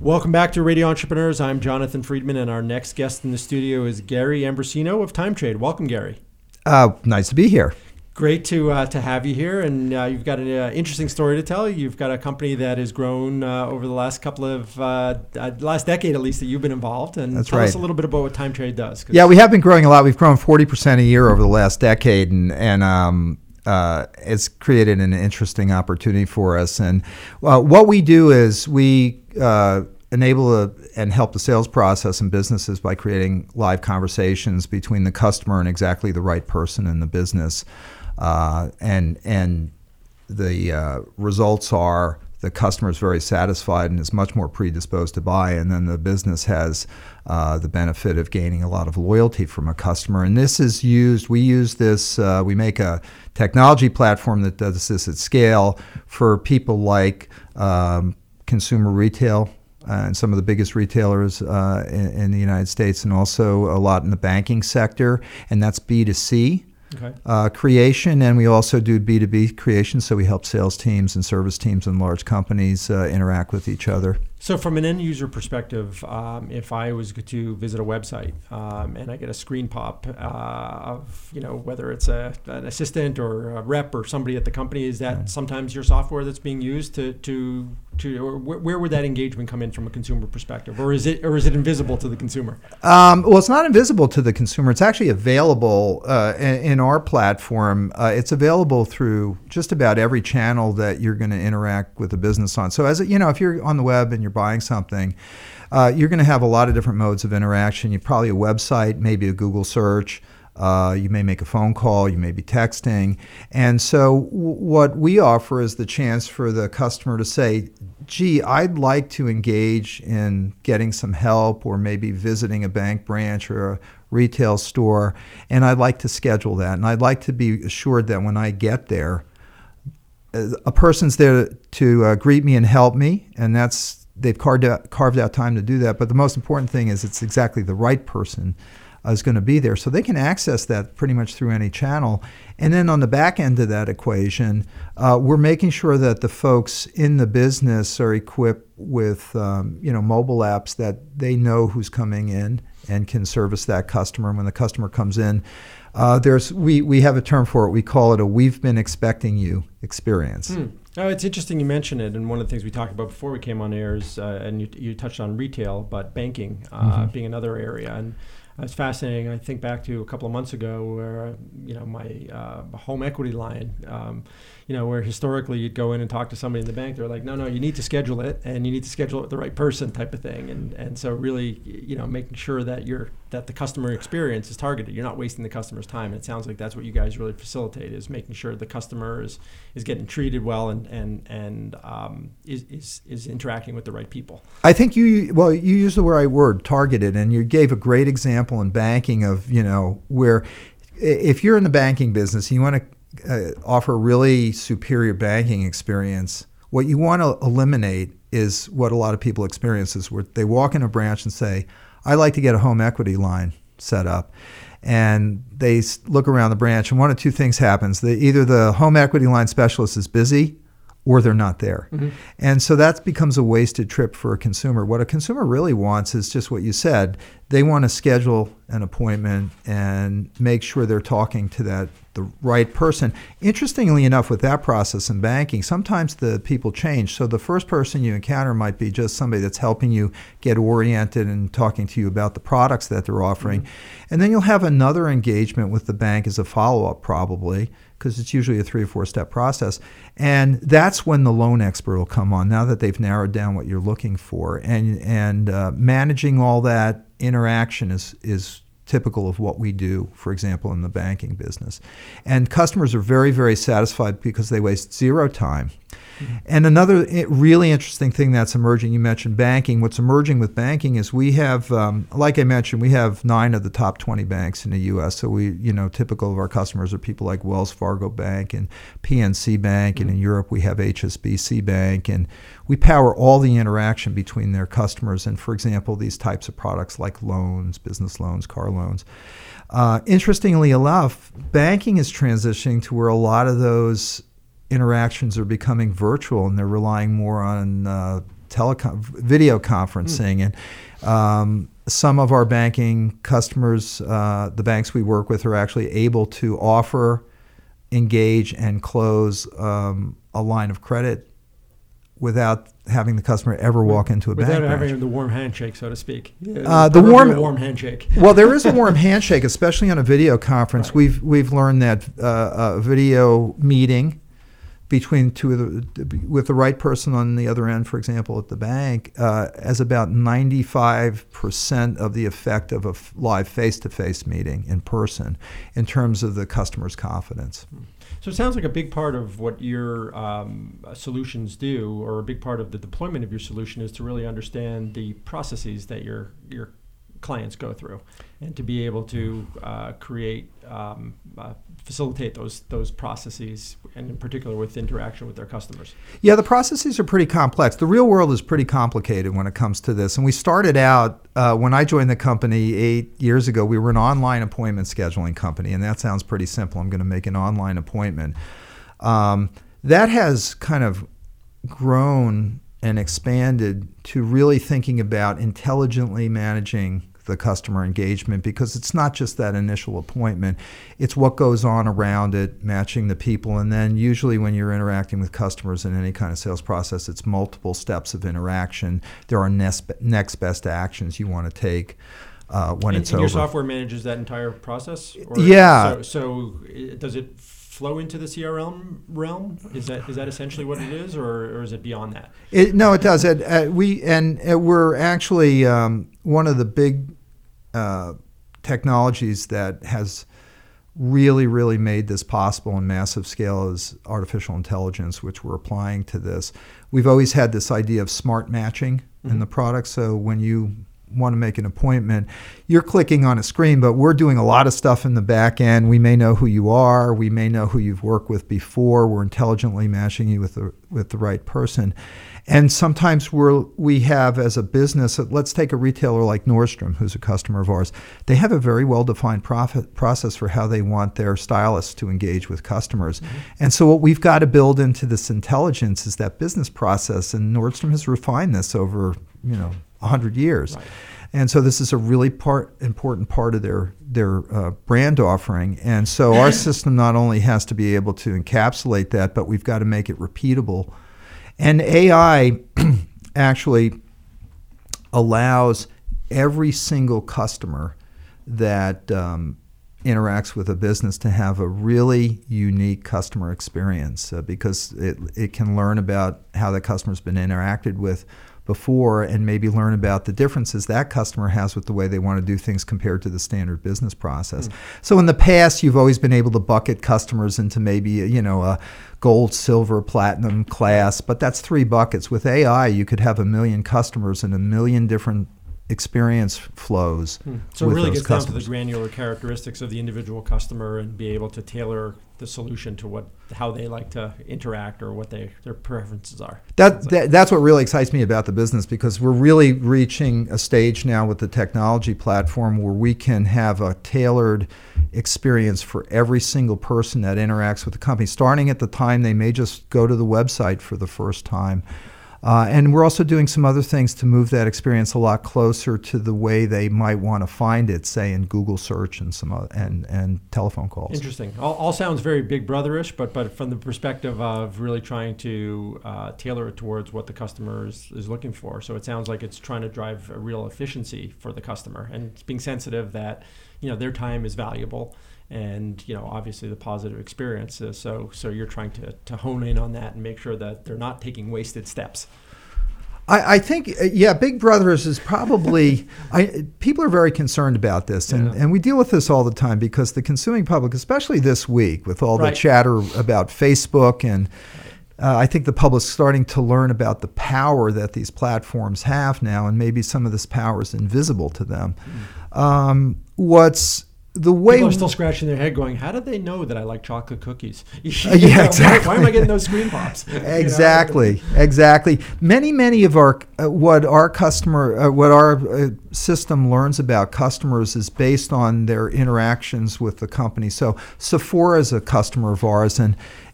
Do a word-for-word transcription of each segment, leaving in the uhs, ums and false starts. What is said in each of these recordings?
Welcome back to Radio Entrepreneurs. I'm Jonathan Friedman, and our next guest in the studio is Gary Ambrosino of TimeTrade. Welcome, Gary. Uh, nice to be here. Great to uh, to have you here, and uh, you've got an uh, interesting story to tell. You've got a company that has grown uh, over the last couple of uh, uh, last decade, at least, that you've been involved. And That's tell right. us a little bit about what TimeTrade does. Yeah, we have been growing a lot. We've grown forty percent a year over the last decade, and and um, uh, it's created an interesting opportunity for us. And uh, what we do is we uh, enable a, and help the sales process in businesses by creating live conversations between the customer and exactly the right person in the business. Uh, and and the uh, results are the customer is very satisfied and is much more predisposed to buy, and then the business has uh, the benefit of gaining a lot of loyalty from a customer. And this is used, we use this, uh, we make a technology platform that does this at scale for people like um, consumer retail, Uh, and some of the biggest retailers uh, in, in the United States, and also a lot in the banking sector, and that's B two C Okay. uh, creation, and we also do B two B creation, so we help sales teams and service teams and large companies uh, interact with each other. So from an end user perspective, um, if I was to visit a website um, and I get a screen pop uh, of, you know, whether it's a, an assistant or a rep or somebody at the company, is that sometimes your software that's being used to, to, to or wh- where would that engagement come in from a consumer perspective? Or is it or is it invisible to the consumer? Um, well, it's not invisible to the consumer. It's actually available uh, in, in our platform. Uh, it's available through just about every channel that you're going to interact with the business on. So as a, you know, if you're on the web and you're buying something, uh, you're going to have a lot of different modes of interaction. You probably a website, maybe a Google search. Uh, you may make a phone call. You may be texting. And so w- what we offer is the chance for the customer to say, gee, I'd like to engage in getting some help or maybe visiting a bank branch or a retail store, and I'd like to schedule that. And I'd like to be assured that when I get there, a person's there to uh, greet me and help me, and that's they've carved out, carved out time to do that. But the most important thing is it's exactly the right person uh, is going to be there. So they can access that pretty much through any channel. And then on the back end of that equation, uh, we're making sure that the folks in the business are equipped with um, you know, mobile apps that they know who's coming in and can service that customer. And when the customer comes in, uh, there's we, we have a term for it. We call it a "we've been expecting you" experience. Hmm. Oh, it's interesting you mention it, and one of the things we talked about before we came on air is, uh, and you, you touched on retail, but banking uh, Mm-hmm. being another area. And it's fascinating. I think back to a couple of months ago where, you know, my uh, home equity line, um, you know, where historically you'd go in and talk to somebody in the bank. They're like, no, no, you need to schedule it, and you need to schedule it with the right person type of thing. And and so really, you know, making sure that you're that the customer experience is targeted. You're not wasting the customer's time. And it sounds like that's what you guys really facilitate, is making sure the customer is, is getting treated well and and and um, is, is is interacting with the right people. I think you well you used the right word, targeted, and you gave a great example in banking of, you know, where if you're in the banking business and you want to uh, offer a really superior banking experience, what you want to eliminate is what a lot of people experience is where they walk in a branch and say, I'd like to get a home equity line set up. And they s- look around the branch, and one of two things happens. The, either the home equity line specialist is busy or they're not there. Mm-hmm. And so that becomes a wasted trip for a consumer. What a consumer really wants is just what you said. They want to schedule an appointment and make sure they're talking to that the right person. Interestingly enough, with that process in banking, sometimes the people change. So the first person you encounter might be just somebody that's helping you get oriented and talking to you about the products that they're offering. Mm-hmm. And then you'll have another engagement with the bank as a follow-up probably, because it's usually a three or four step process. And that's when the loan expert will come on, now that they've narrowed down what you're looking for. And and uh, managing all that interaction is is typical of what we do, for example, in the banking business. And customers are very, very satisfied because they waste zero time. Mm-hmm. And another really interesting thing that's emerging, you mentioned banking. What's emerging with banking is we have, um, like I mentioned, we have nine of the top twenty banks in the U S. So we, you know, typical of our customers are people like Wells Fargo Bank and P N C Bank. Mm-hmm. And in Europe, we have H S B C Bank. And we power all the interaction between their customers. And for example, these types of products like loans, business loans, car loans. Uh, interestingly enough, banking is transitioning to where a lot of those interactions are becoming virtual, and they're relying more on uh, telecom video conferencing, mm. and um, some of our banking customers, uh, the banks we work with, are actually able to offer, engage, and close um, a line of credit without having the customer ever walk into a without bank having branch. the warm handshake, so to speak. Uh, the warm, warm handshake. Well, there is a warm handshake, especially on a video conference. Right. We've we've learned that uh, a video meeting between two of the, with the right person on the other end, for example, at the bank, uh, has about ninety-five percent of the effect of a f- live face-to-face meeting in person in terms of the customer's confidence. So it sounds like a big part of what your um, solutions do, or a big part of the deployment of your solution, is to really understand the processes that your your clients go through, and to be able to uh, create, um, uh, facilitate those those processes, and in particular with interaction with their customers. Yeah, the processes are pretty complex. The real world is pretty complicated when it comes to this. And we started out, uh, when I joined the company eight years ago, we were an online appointment scheduling company, and that sounds pretty simple. I'm going to make an online appointment. Um, that has kind of grown and expanded to really thinking about intelligently managing the customer engagement, because it's not just that initial appointment, it's what goes on around it, matching the people, and then usually when you're interacting with customers in any kind of sales process, it's multiple steps of interaction. There are next, next best actions you want to take uh, when and, it's and over. Your software manages that entire process? Or yeah. So, so it, does it flow into the C R M realm? Is that is that essentially what it is, or, or is it beyond that? It, no, it does. It, uh, we and uh, we're actually um, one of the big uh, technologies that has really, really made this possible on massive scale is artificial intelligence, which we're applying to this. We've always had this idea of smart matching mm-hmm. in the product. So when you want to make an appointment, you're clicking on a screen, but we're doing a lot of stuff in the back end. We may know who you are. We may know who you've worked with before. We're intelligently matching you with the with the right person. And sometimes we're, we have, as a business, let's take a retailer like Nordstrom, who's a customer of ours. They have a very well-defined profit process for how they want their stylists to engage with customers. Mm-hmm. And so what we've got to build into this intelligence is that business process, and Nordstrom has refined this over, you know, one hundred years. Right. And so this is a really part, important part of their their uh, brand offering. And so our system not only has to be able to encapsulate that, but we've got to make it repeatable. And A I actually allows every single customer that um, interacts with a business to have a really unique customer experience, uh, because it, it can learn about how the customer's been interacted with before, and maybe learn about the differences that customer has with the way they want to do things compared to the standard business process. Mm. So in the past, you've always been able to bucket customers into maybe, you know, a gold, silver, platinum class, but that's three buckets. With A I, you could have a million customers and a million different experience flows. Hmm. So it really gets customers. down to the granular characteristics of the individual customer, and be able to tailor the solution to what how they like to interact, or what they their preferences are. That, that that's what really excites me about the business, because we're really reaching a stage now with the technology platform where we can have a tailored experience for every single person that interacts with the company, starting at the time they may just go to the website for the first time. Uh, and we're also doing some other things to move that experience a lot closer to the way they might want to find it, say in Google search and some other, and and telephone calls. Interesting. All, all sounds very Big Brother-ish, but but from the perspective of really trying to uh, tailor it towards what the customer is, is looking for. So it sounds like it's trying to drive a real efficiency for the customer, and being sensitive that, you know, their time is valuable, and, you know, obviously the positive experiences. So so you're trying to, to hone in on that and make sure that they're not taking wasted steps. I, I think, uh, yeah, Big Brothers is probably, I, people are very concerned about this, and, yeah. and we deal with this all the time, because the consuming public, especially this week with all right. the chatter about Facebook, and uh, I think the public's starting to learn about the power that these platforms have now, and maybe some of this power is invisible to them. Mm. Um, what's The way People are still scratching their head going, how did they know that I like chocolate cookies? uh, yeah, exactly. Why, why am I getting those screen pops? Exactly, you know? exactly. Many, many of our, uh, what our customer, uh, what our uh, system learns about customers is based on their interactions with the company. So Sephora is a customer of ours, and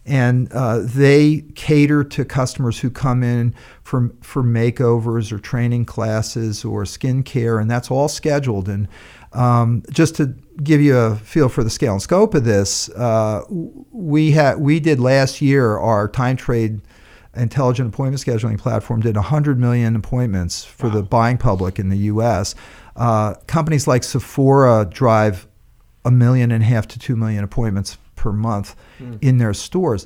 and uh, they cater to customers who come in for for makeovers or training classes or skincare, and that's all scheduled. And um, just to give you a feel for the scale and scope of this, uh, we had we did last year our TimeTrade intelligent appointment scheduling platform did one hundred million appointments for wow. the buying public in the U S. Uh, companies like Sephora drive a million and a half to two million appointments per month mm. in their stores.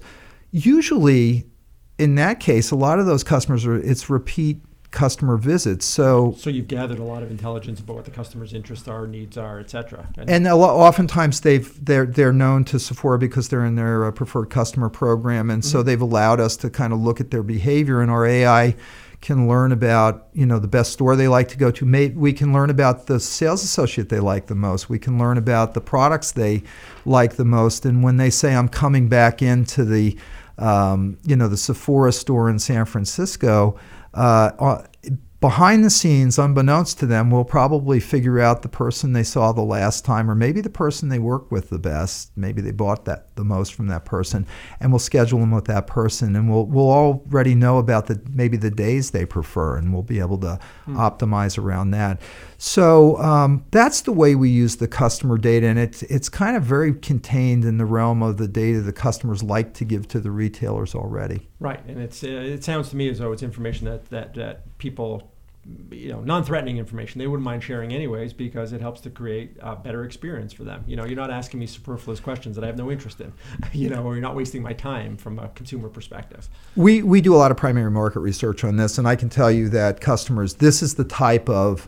Usually, in that case, a lot of those customers are it's repeat customer visits. So, so you've gathered a lot of intelligence about what the customer's interests are, needs are, et cetera. And, and a lot, oftentimes they've they're they're known to Sephora because they're in their uh, preferred customer program, and mm-hmm. so they've allowed us to kind of look at their behavior, and our A I can learn about, you know, the best store they like to go to. Maybe we can learn about the sales associate they like the most. We can learn about the products they like the most. And when they say, I'm coming back into the, um, you know, the Sephora store in San Francisco, uh, behind the scenes, unbeknownst to them, we'll probably figure out the person they saw the last time, or maybe the person they work with the best. Maybe they bought that the most from that person, and we'll schedule them with that person, and we'll we'll already know about the maybe the days they prefer, and we'll be able to hmm. optimize around that. So um, that's the way we use the customer data, and it's it's kind of very contained in the realm of the data the customers like to give to the retailers already. Right, and it's uh, it sounds to me as though it's information that that that people, you know, non-threatening information they wouldn't mind sharing anyways, because it helps to create a better experience for them. You know, you're not asking me superfluous questions that I have no interest in, you know, or you're not wasting my time from a consumer perspective. We we do a lot of primary market research on this, and I can tell you that customers, this is the type of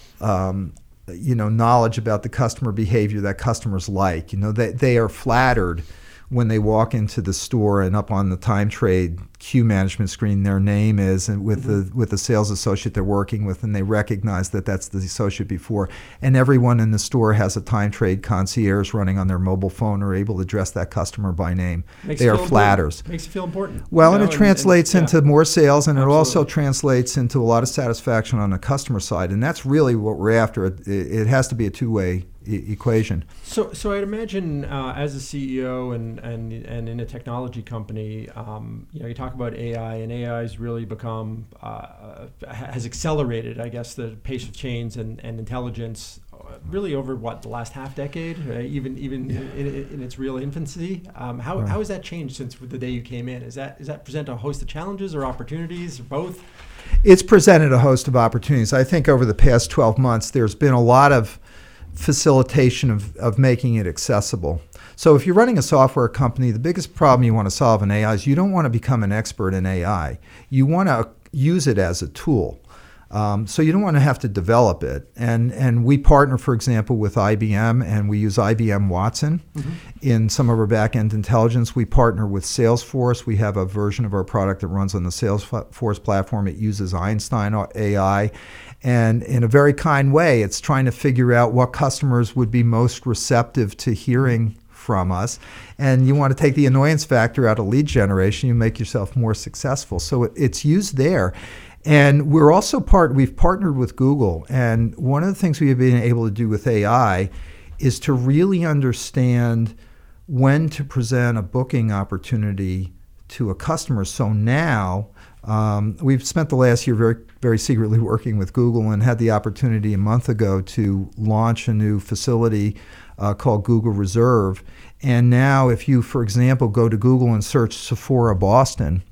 um, you know, knowledge about the customer behavior that customers like. You know, they they are flattered when they walk into the store and up on the TimeTrade queue management screen, their name is, and with mm-hmm. the with the sales associate they're working with, and they recognize that that's the associate before. And everyone in the store has a TimeTrade concierge running on their mobile phone, or able to address that customer by name. Makes they are flatters. Important. Makes you feel important. Well, you and know, it translates and, and, into yeah. more sales, and Absolutely. It also translates into a lot of satisfaction on the customer side. And that's really what we're after. It, it has to be a two-way e- equation. So, so I'd imagine uh, as a C E O and, and and in a technology company, um, you know, you talk about A I, and A I has really become uh, has accelerated, I guess, the pace of change and, and intelligence really over what the last half decade, uh, even even yeah. in, in, in its real infancy. Um, how right. how has that changed since the day you came in? Is that does that present a host of challenges or opportunities, or both? It's presented a host of opportunities. I think over the past twelve months, there's been a lot of facilitation of, of making it accessible. So if you're running a software company, the biggest problem you want to solve in A I is you don't want to become an expert in A I. You want to use it as a tool. Um, so you don't want to have to develop it. And and we partner, for example, with I B M, and we use I B M Watson mm-hmm. in some of our back-end intelligence. We partner with Salesforce. We have a version of our product that runs on the Salesforce platform. It uses Einstein A I. And in a very kind way, it's trying to figure out what customers would be most receptive to hearing from us. And you want to take the annoyance factor out of lead generation. You make yourself more successful. So it, it's used there. And we're also part, we've partnered with Google. And one of the things we've been able to do with A I is to really understand when to present a booking opportunity to a customer. So now um, we've spent the last year very, very secretly working with Google, and had the opportunity a month ago to launch a new facility uh, called Google Reserve. And now if you, for example, go to Google and search Sephora Boston,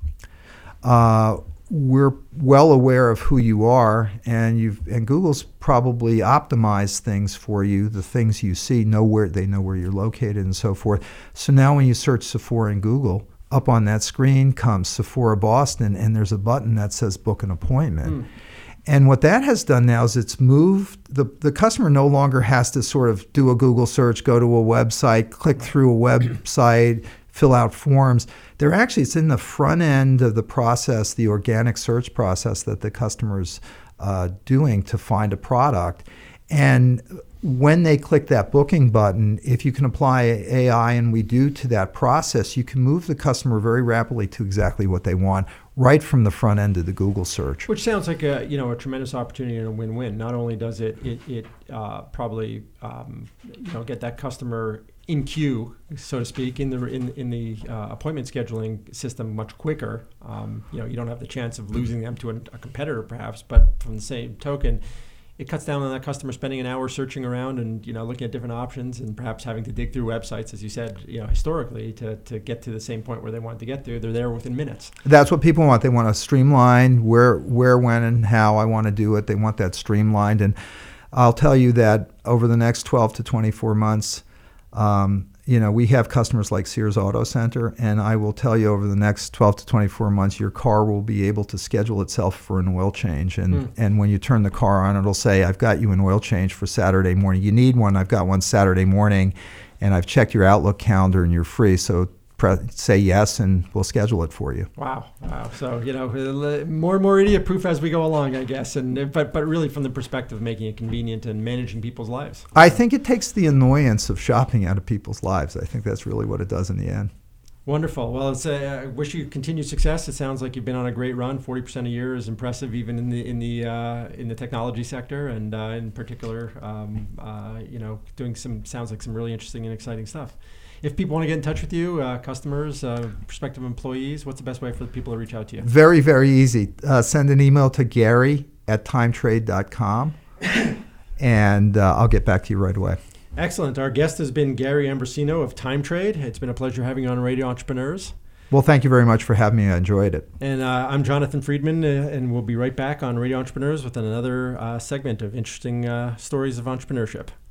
uh, we're well aware of who you are, and you've and Google's probably optimized things for you, the things you see, know where they know where you're located and so forth. So now when you search Sephora in Google, up on that screen comes Sephora Boston, and there's a button that says book an appointment. Mm. And what that has done now is it's moved, the, the customer no longer has to sort of do a Google search, go to a website, click through a website, fill out forms. They're actually, it's in the front end of the process, the organic search process that the customer's uh, doing to find a product. And when they click that booking button, if you can apply A I, and we do, to that process, you can move the customer very rapidly to exactly what they want, right from the front end of the Google search. Which sounds like a you know a tremendous opportunity and a win-win. Not only does it it, it uh, probably um, you know get that customer in queue, so to speak, in the in in the uh, appointment scheduling system much quicker. Um, you know, you don't have the chance of losing them to a, a competitor, perhaps, but from the same token, it cuts down on that customer spending an hour searching around and, you know, looking at different options and perhaps having to dig through websites, as you said, you know, historically to, to get to the same point where they wanted to get to. They're there within minutes. That's what people want. They want to streamline where, where, when, and how I want to do it. They want that streamlined. And I'll tell you that over the next twelve to twenty-four months, um, you know, we have customers like Sears Auto Center, and I will tell you over the next twelve to twenty-four months, your car will be able to schedule itself for an oil change. And, mm. and when you turn the car on, it'll say, I've got you an oil change for Saturday morning. You need one. I've got one Saturday morning, and I've checked your Outlook calendar, and you're free. So pre- say yes, and we'll schedule it for you. Wow. Wow. So, you know, more and more idiot-proof as we go along, I guess. And but but really from the perspective of making it convenient and managing people's lives. I think it takes the annoyance of shopping out of people's lives. I think that's really what it does in the end. Wonderful. Well, it's a, I wish you continued success. It sounds like you've been on a great run. forty percent a year is impressive, even in the in the uh, in the technology sector, and uh, in particular, um, uh, you know, doing some sounds like some really interesting and exciting stuff. If people want to get in touch with you, uh, customers, uh, prospective employees, what's the best way for the people to reach out to you? Very, very easy. Uh, send an email to Gary at timetrade dot com, and uh, I'll get back to you right away. Excellent. Our guest has been Gary Ambrosino of TimeTrade. It's been a pleasure having you on Radio Entrepreneurs. Well, thank you very much for having me. I enjoyed it. And uh, I'm Jonathan Friedman, uh, and we'll be right back on Radio Entrepreneurs with another uh, segment of interesting uh, stories of entrepreneurship.